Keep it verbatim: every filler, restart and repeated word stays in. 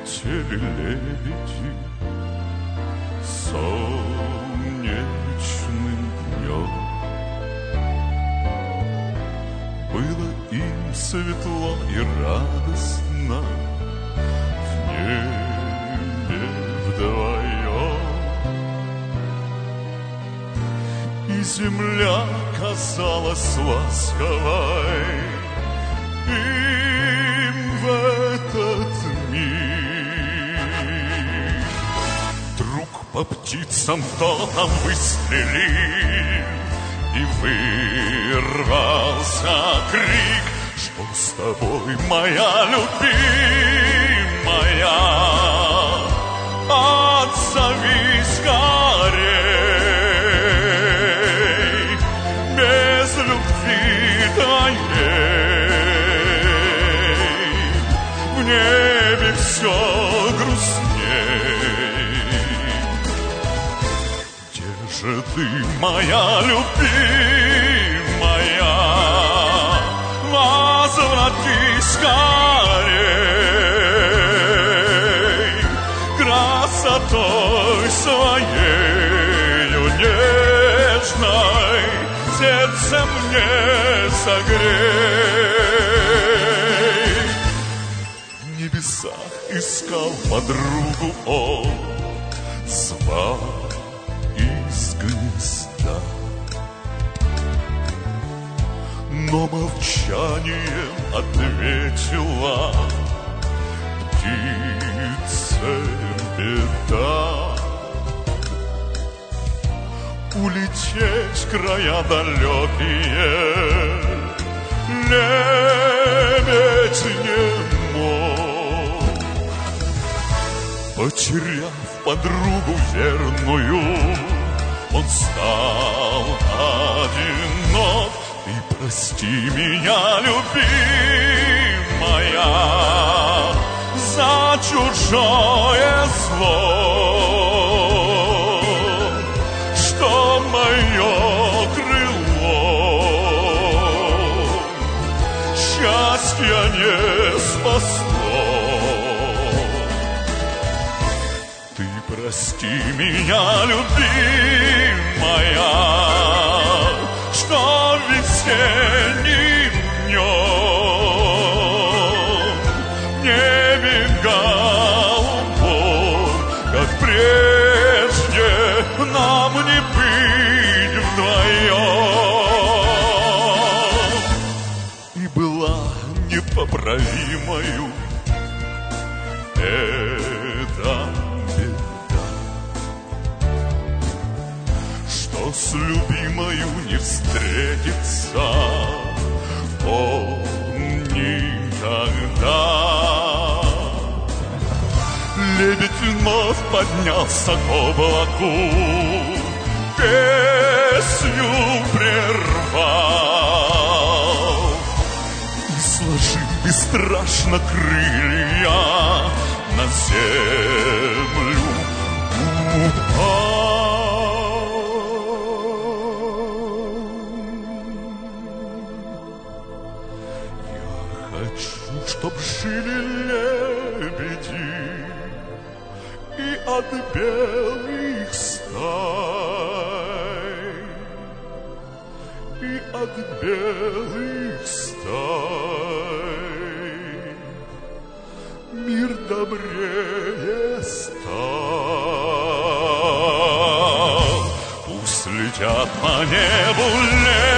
летели лебеди солнечным днем. Было им светло и радостно в небе вдвоем, и земля казалась ласковой им в этот миг. Вдруг по птицам кто-то выстрелил, и вырвался крик: что с тобой, моя любимая? Отзовись скорей, без любви твоей в небе все грустней. Где же ты, моя любимая? Возвратись скорей, красотой своею нежной сердце мне согрей. В небесах искал подругу он, звал из гнезда, но молчанием ответила птице беда. Улететь в края далекие лебедь не мог, потеряв подругу верную, он стал одинок. Ты прости меня, любимая, за чужое зло, что мое крыло счастья не спасло. Ты прости меня, любимая, что весенним днем не мигал голубой, как прежде нам не быть вдвоем. И была непоправимою эта беда, что с любимою не встретится он никогда. Лебедь вновь поднялся к облаку, песню прервал и, сложив бесстрашно крылья, на землю упал. Я хочу, чтоб жили лебеди и от белых стай, и от белых стай мир добрее стал. Пусть летят по небу лебеди